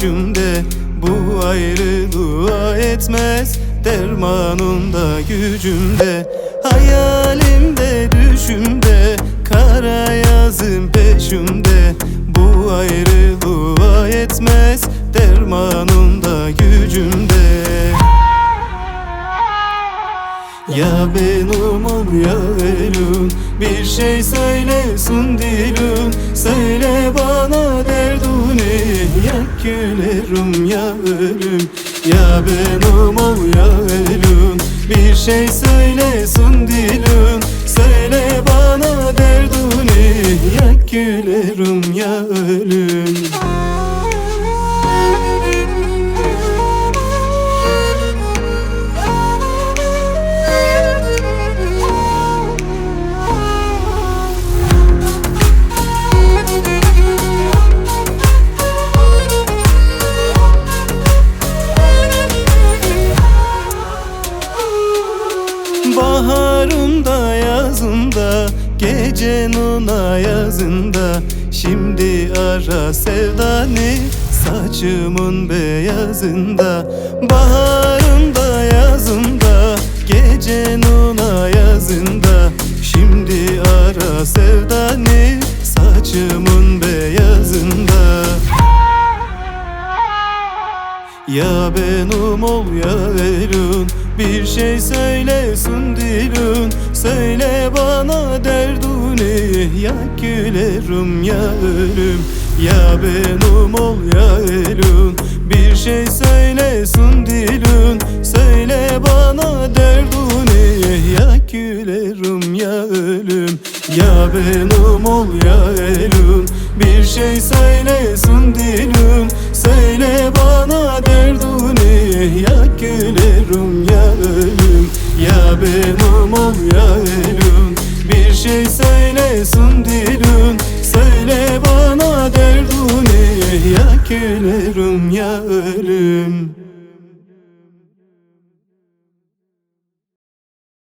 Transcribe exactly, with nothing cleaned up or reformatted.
düşümde, bu ayrılığa etmez dermanında gücümde. Hayalimde düşümde, kara yazın peşimde, bu ayrılığa etmez dermanında gücümde. Ya benim ol ya ölüm, bir şey söylesin dilüm, söyle bana derdini, ya gülerim ya ölüm. Ya benim ol ya ölüm, bir şey söylesin dilüm, söyle bana derdini, ya gülerim ya ölüm. Baharımda yazında, gecenin ayazında, şimdi ara sevdanı saçımın beyazında. Baharımda yazında, gecenin ayazında, şimdi ara sevdanı saçımın beyazında. Ya benim ol ya ölüm, bir şey söylesin dilün, söyle bana derdini, ya gülerim ya ölüm. Ya benim ol ya ölüm, bir şey söylesin dilün, söyle bana derdini, ya gülerim ya ölüm. Ya benim ol ya ölüm, bir şey söylesin dilün, söyle bana derdini, ya gülerim ya ölüm. Ya benim ol ya ölüm, bir şey söylesin dilün, söyle bana derdini, ya gülerim ya ölüm.